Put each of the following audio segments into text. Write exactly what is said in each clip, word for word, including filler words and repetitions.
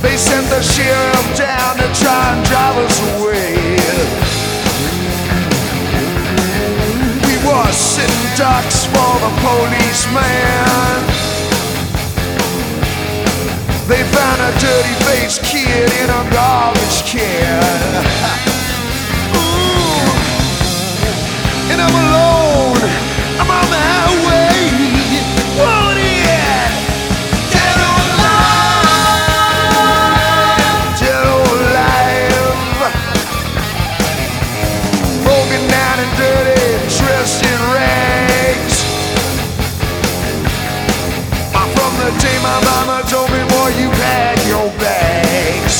They sent the sheriff down to try and drive us away. We were sitting ducks for the policeman. They found a dirty-faced kid in a garbage can. Ooh. And I'm alone, I'm on the highway. Whoa, yeah. Dead or alive, dead or alive. Broken down and dirty, dressed in rags. From the day my mama told me, boy, you pack your bags.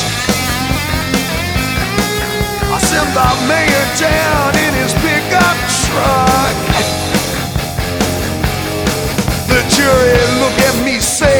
I sent the mayor down in his pickup truck. The jury looked at me, said,